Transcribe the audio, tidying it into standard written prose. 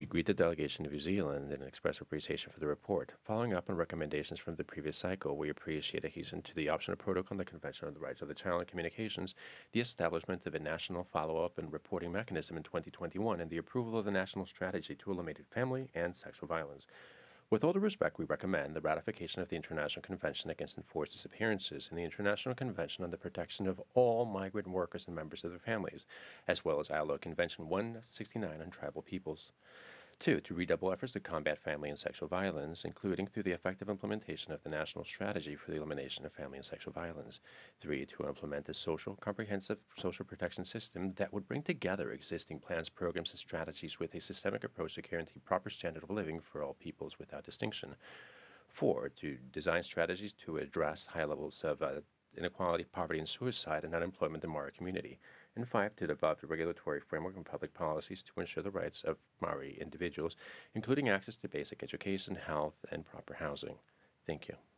greet the delegation of New Zealand and express appreciation for the report. Following up on recommendations from the previous cycle, we appreciate adhesion to the optional protocol on the Convention on the Rights of the Child and Communications, the establishment of a national follow-up and reporting mechanism in 2021, and the approval of the national strategy to eliminate family and sexual violence. With all due respect, we recommend the ratification of the International Convention Against Enforced Disappearances and the International Convention on the Protection of All Migrant Workers and Members of Their Families, as well as ILO Convention 169 on Tribal Peoples. Two, to redouble efforts to combat family and sexual violence, including through the effective implementation of the National Strategy for the Elimination of Family and Sexual Violence. Three, to implement a comprehensive social protection system that would bring together existing plans, programs, and strategies with a systemic approach to guarantee proper standard of living for all peoples without distinction. Four, to design strategies to address high levels of inequality, poverty, and suicide and unemployment in Maori community. And five, to develop a regulatory framework and public policies to ensure the rights of Maori individuals, including access to basic education, health, and proper housing. Thank you.